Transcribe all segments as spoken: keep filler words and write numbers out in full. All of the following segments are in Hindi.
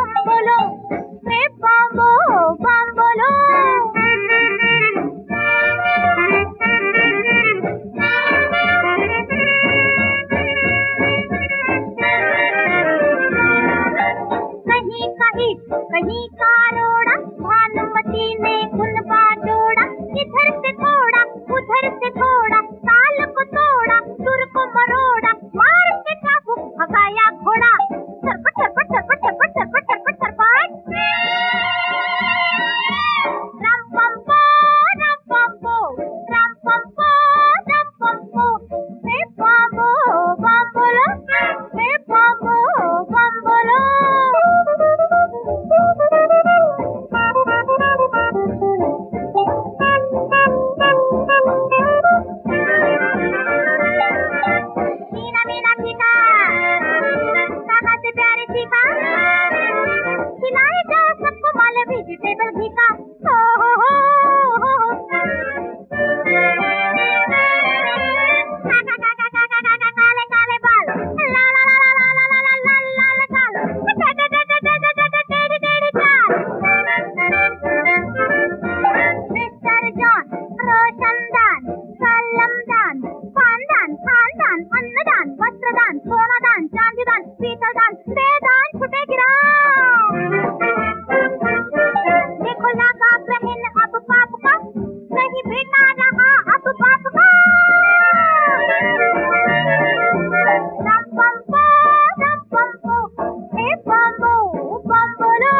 बम बोलो, ए बम्बो बम बोलो। कहीं कहीं कहीं का रोड़ा, भानुमती ने गुनबा जोड़ा, इधर से थोड़ा उधर से थोड़ा, ताल को तोड़ा सुर को मरोड़ा, मार के चाबुक भगाया घोड़ा, सरपट सरपट सरपट सरपट सरपट सरपट सरपट। रम पम पो रम पम पो रम पम पो रम पम पो, ए बम्बो बम बोलो, ए बम्बो बम बोलो। मीना मीना टीका, कहाँ से प्यारे टीका, खिलाए जाओ सबको माले वेजिटेबल घी का, हो हो हो हो। काका काका काका काका काले काले बाल, ला ला ला ला ला ला ला ला लाल गाल, टे टे टे टे टे टे टे टेढ़ी टेढ़ी चाल। मिस्टर जॉन, रोशनदान, कलमदान, पानदान, खानदान, अन्नदान, वस्त्रदान, सोनादान, चांदीदान, पीतलदान, बेदान छुटे गिरा। देखो लगा बहन अब बाप का, नहीं बेटा रहा अब बाप का। रम पम पो रम पम पो, ए बम्बो बम बोलो।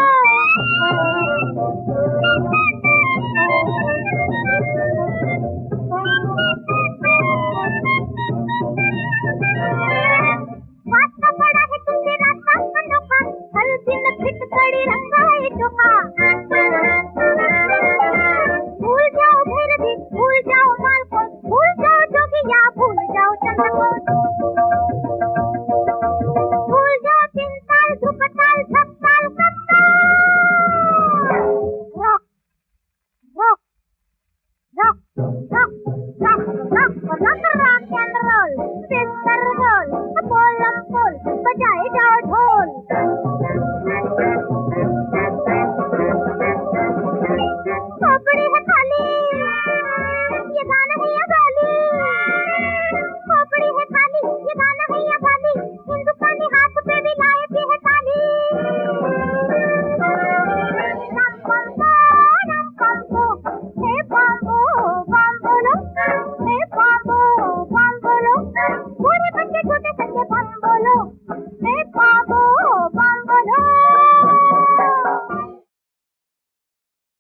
वास्ता पड़ा है तुमसे रास्ता अनोखा, हर दिन फिट